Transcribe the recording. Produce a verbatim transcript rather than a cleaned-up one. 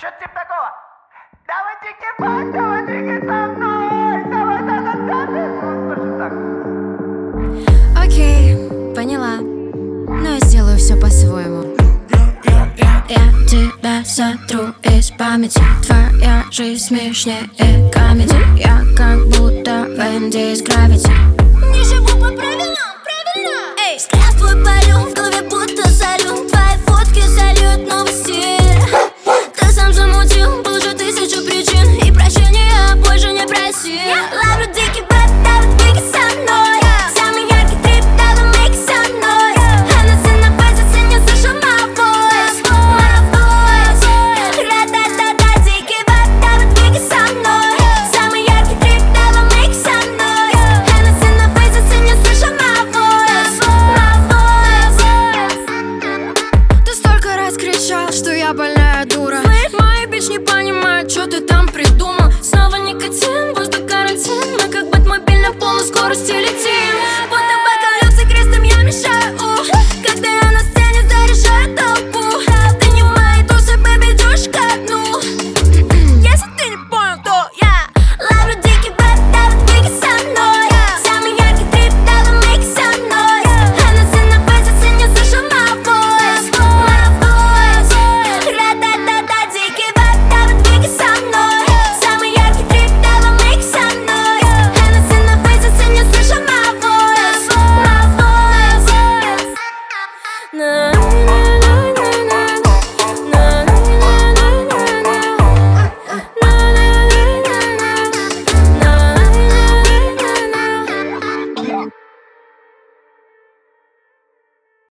Что-то типа такого. Давай тики-бай, давай двигай со мной. Давай, давай, давай. Точно так. Окей, поняла. Но я сделаю все по-своему. Я тебя сотру из памяти. Твоя жизнь смешнее комедий. Я как будто Венди из Gravity. Не живу по правилам, правильно? Эй, взгляд твой палю, в голове будто салют. Твои фотки зальют новости. Ты сам замутил, был же тысячу причин. И прощения больше не проси. Ловлю дикий вайб, давай двигай со мной. Самый яркий трип, давай make со мной. Она сильно базится, не слышал my voice, my voice. Ра-та-та-та, дикий вайб, давай двигай со мной. Самый яркий трип, давай make со мной. Она сильно базится, не слышал my voice, my voice. Ты столько раз кричал, что я больная дура. Мои бич не понимают, что ты там придумал. Снова никотин, воздух карантин. Мы как Бэтмобиль на полной скорости летим. Будто бокал люксы крестом я мешаю. Когда я на сцене заряжаю толпу. Ты не в моей тусе, бэби, идешь ко дну. Если ты не понял, то я ловлю дикий вайб, давай двигай со мной. Самый яркий трип, давай make со мной. Она сильно базится, не слышал my voice, my voice. Ра-та-та-та, дикий вайб, давай двигай со мной. Самый яркий трип, давай make со мной. Она сильно базится, не слышал my voice, my voice. На